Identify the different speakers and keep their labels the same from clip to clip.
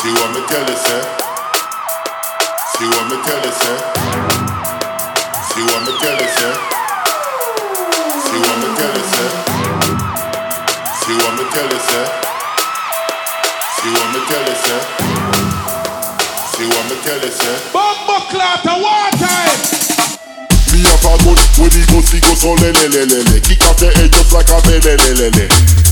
Speaker 1: See what me tell you, say. See what me tell you, say. See what me tell you, say. See what me tell you, say. See what me tell you, say. See what me tell you, say. See what me tell you, say.
Speaker 2: Bumbo clot a war time.
Speaker 1: Me have a gun when the pussy goes so le le le le le. Kick off the head just like a le le le le le.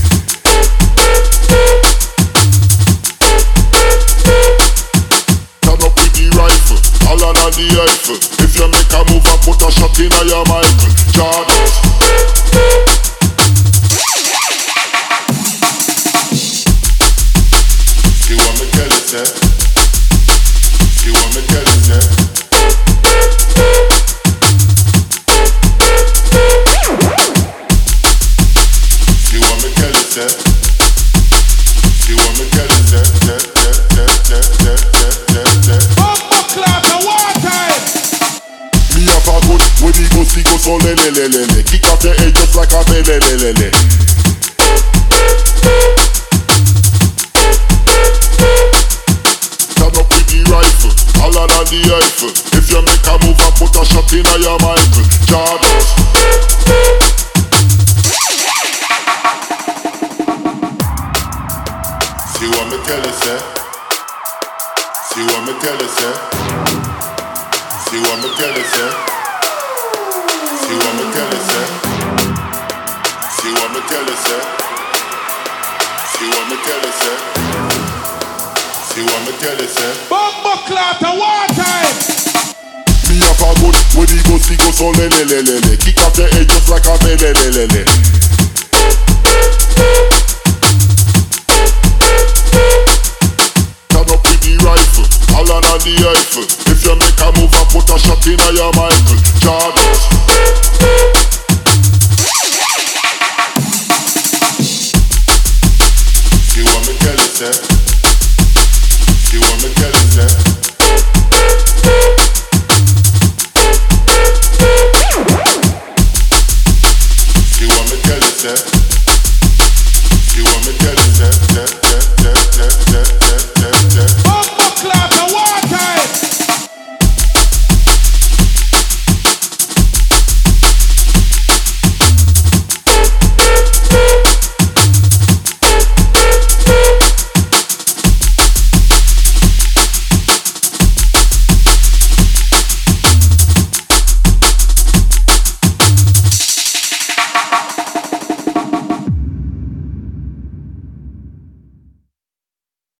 Speaker 1: Turn up with the rifle, taller than the Eiffel. If you make a move and put a shot in your Michael Jordan. See what me tell you, say. See what me tell you, say. See what me tell you, say. See what me tell you, say.
Speaker 2: Bumbo clot a war time.
Speaker 1: Me have a gun when the pussy goes so le le le le le. Kick off the head just like a le le le le le. Turn up with the rifle, taller than the Eiffel. If you make a move and put a shot in your Michael Jordan. See what me tell you, say. See what me tell you, say. See what me tell you, say. See what me tell you, say. See what me tell you, say. See what me tell you, say. See what me tell you, say.
Speaker 2: Bumbo clot a war time.
Speaker 1: Me have a gun when the pussy goes so le le le le le. Kick off the head just like a le le le le le. Turn up with the rifle, taller than the Eiffel. If you make a move and put a shot in your Michael Jordan. See what me tell you, say. See what me tell you, say. See what me tell you, say.